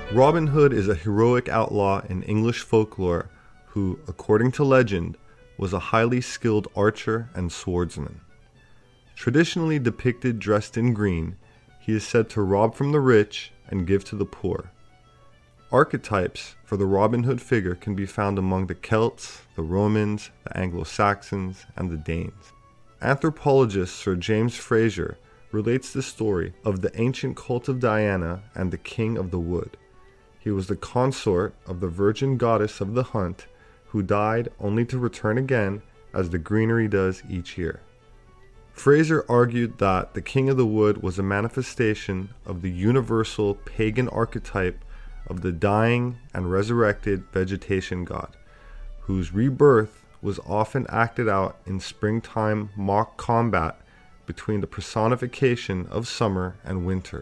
Robin Hood is a heroic outlaw in English folklore who, according to legend, was a highly skilled archer and swordsman. Traditionally depicted dressed in green, he is said to rob from the rich and give to the poor. Archetypes for the Robin Hood figure can be found among the Celts, the Romans, the Anglo-Saxons, and the Danes. Anthropologist Sir James Frazer relates the story of the ancient cult of Diana and the King of the Wood. He was the consort of the virgin goddess of the hunt, who died only to return again, as the greenery does each year. Frazer argued that the King of the Wood was a manifestation of the universal pagan archetype of the dying and resurrected vegetation god, whose rebirth was often acted out in springtime mock combat between the personification of summer and winter.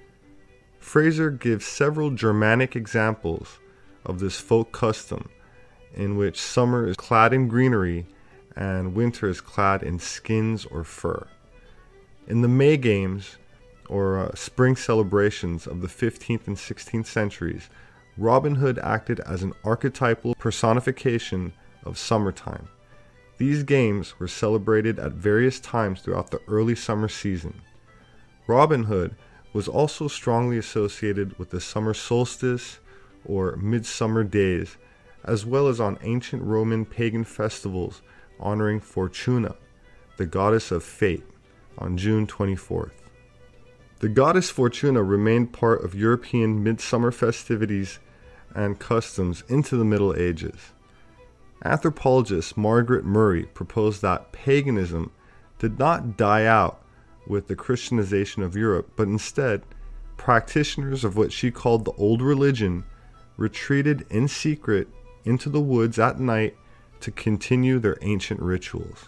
Frazer gives several Germanic examples of this folk custom, in which summer is clad in greenery and winter is clad in skins or fur. In the May Games, or spring celebrations of the 15th and 16th centuries, Robin Hood acted as an archetypal personification of summertime. These games were celebrated at various times throughout the early summer season. Robin Hood was also strongly associated with the summer solstice or midsummer days, as well as on ancient Roman pagan festivals honoring Fortuna, the goddess of fate, on June 24th. The goddess Fortuna remained part of European midsummer festivities and customs into the Middle Ages. Anthropologist Margaret Murray proposed that paganism did not die out with the Christianization of Europe, but instead, practitioners of what she called the old religion retreated in secret into the woods at night to continue their ancient rituals.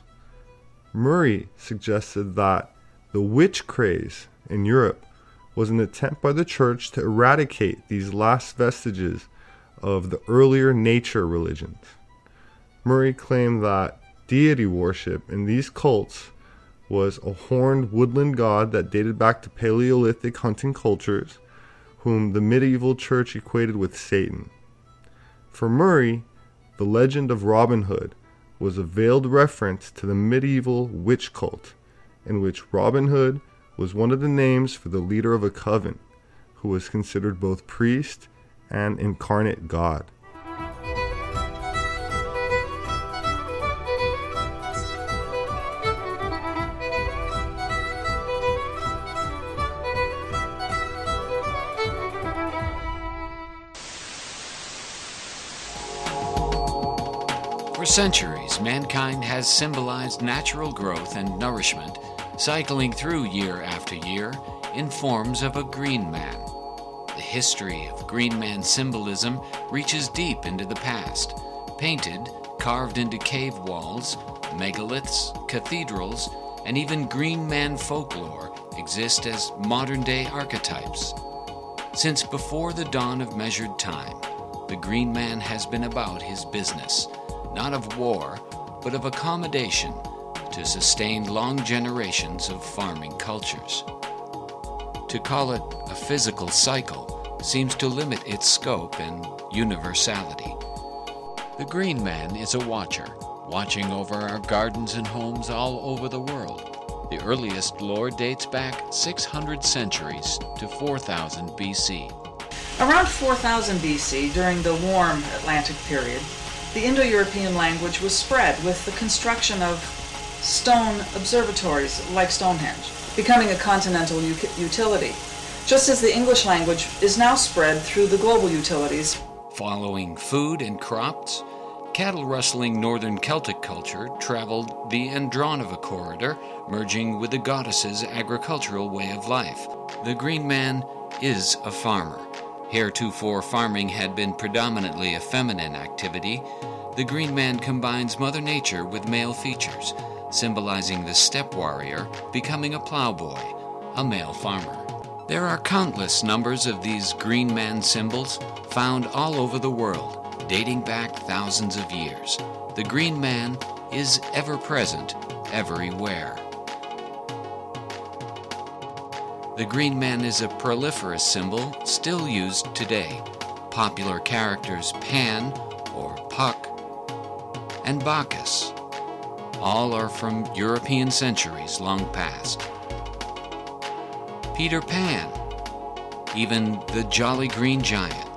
Murray suggested that the witch craze in Europe was an attempt by the church to eradicate these last vestiges of the earlier nature religions. Murray claimed that deity worship in these cults was a horned woodland god that dated back to Paleolithic hunting cultures, whom the medieval church equated with Satan. For Murray, the legend of Robin Hood was a veiled reference to the medieval witch cult, in which Robin Hood was one of the names for the leader of a coven, who was considered both priest and incarnate god. For centuries, mankind has symbolized natural growth and nourishment, cycling through year after year in forms of a green man. The history of green man symbolism reaches deep into the past. Painted, carved into cave walls, megaliths, cathedrals, and even green man folklore exist as modern-day archetypes. Since before the dawn of measured time, the green man has been about his business, not of war, but of accommodation to sustain long generations of farming cultures. To call it a physical cycle seems to limit its scope and universality. The green man is a watcher, watching over our gardens and homes all over the world. The earliest lore dates back 600 centuries to 4000 BC. Around 4000 BC, during the warm Atlantic period, the Indo-European language was spread with the construction of stone observatories like Stonehenge, becoming a continental utility, just as the English language is now spread through the global utilities. Following food and crops, cattle-rustling northern Celtic culture traveled the Andronova corridor, merging with the goddess's agricultural way of life. The green man is a farmer. Heretofore farming had been predominantly a feminine activity. The green man combines Mother Nature with male features, symbolizing the steppe warrior becoming a plowboy, a male farmer. There are countless numbers of these green man symbols found all over the world, dating back thousands of years. The green man is ever present, everywhere. The Green Man is a proliferous symbol still used today. Popular characters Pan, or Puck, and Bacchus, all are from European centuries long past. Peter Pan, even the Jolly Green Giant.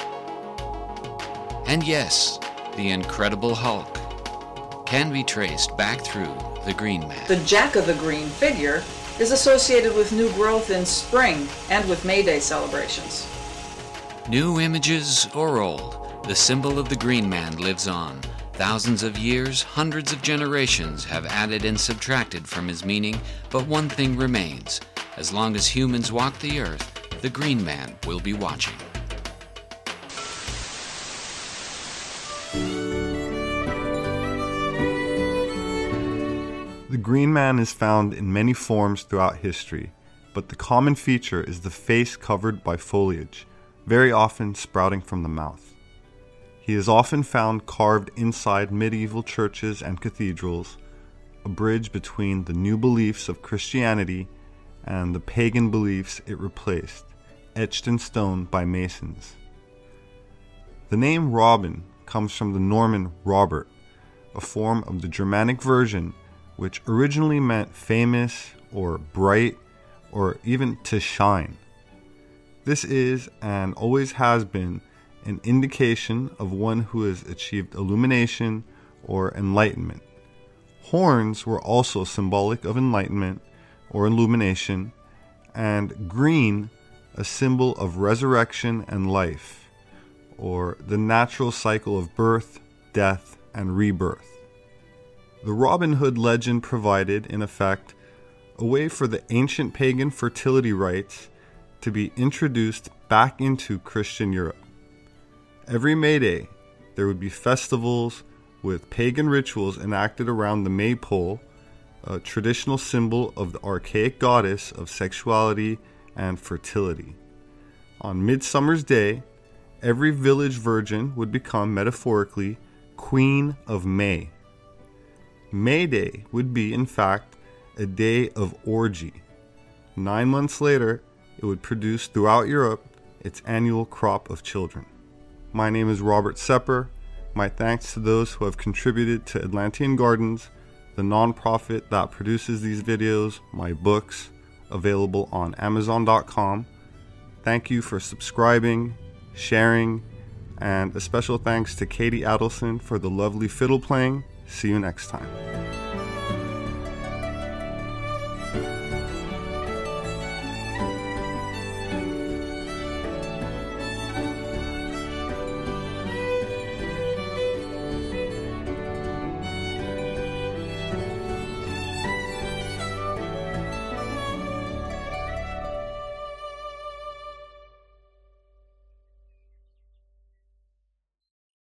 And yes, the Incredible Hulk can be traced back through the Green Man. The Jack of the Green figure is associated with new growth in spring and with May Day celebrations. New images or old, the symbol of the Green Man lives on. Thousands of years, hundreds of generations have added and subtracted from his meaning, but one thing remains. As long as humans walk the earth, the Green Man will be watching. The Green Man is found in many forms throughout history, but the common feature is the face covered by foliage, very often sprouting from the mouth. He is often found carved inside medieval churches and cathedrals, a bridge between the new beliefs of Christianity and the pagan beliefs it replaced, etched in stone by masons. The name Robin comes from the Norman Robert, a form of the Germanic version which originally meant famous or bright or even to shine. This is and always has been an indication of one who has achieved illumination or enlightenment. Horns were also symbolic of enlightenment or illumination, and green a symbol of resurrection and life, or the natural cycle of birth, death, and rebirth. The Robin Hood legend provided, in effect, a way for the ancient pagan fertility rites to be introduced back into Christian Europe. Every May Day, there would be festivals with pagan rituals enacted around the maypole, a traditional symbol of the archaic goddess of sexuality and fertility. On Midsummer's Day, every village virgin would become metaphorically Queen of May. May Day would be, in fact, a day of orgy. 9 months later, it would produce throughout Europe its annual crop of children. My name is Robert Sepper. My thanks to those who have contributed to Atlantean Gardens, the nonprofit that produces these videos, my books, available on Amazon.com. Thank you for subscribing, sharing, and a special thanks to Katie Adelson for the lovely fiddle playing. See you next time.